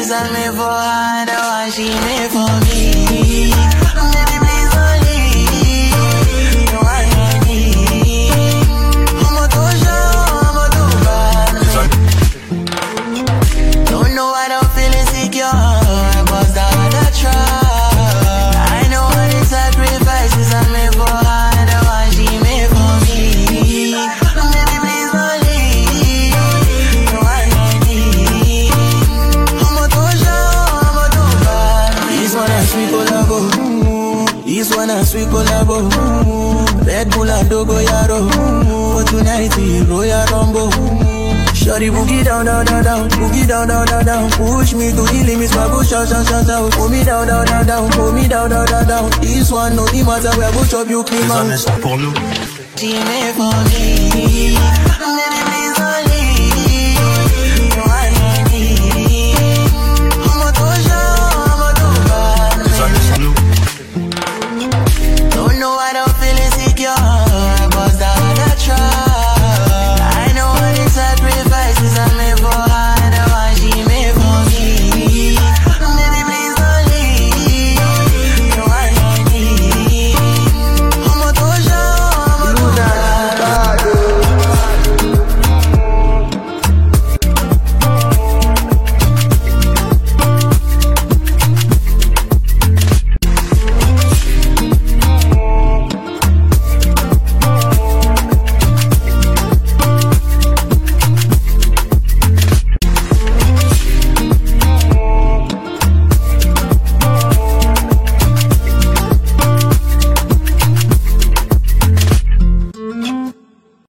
sacrifices I made for her, the one she made for me. Baby, please don't leave. The one I need. I'm a too sure, I'm a too bad. Don't know why I'm feeling secure. I bust out the truck. I know all the sacrifices I made for her, the one she made for me. Baby, please don't leave. The one I need. I'm a too sure, I'm a too bad. This one a sweet collabo. This one a sweet collabo. Red Bull and Dogo Yaro. But tonight we Royal Rumble. Shorty boogie down, down, down, down. Boogie down, down, down, down. Push me to the limits, my bush out, shout, shout, shout. Pull me down, down, down, down. Pull me down, down, down, down. This one no the matter where bush up you clean out. Pour nous. She made for me.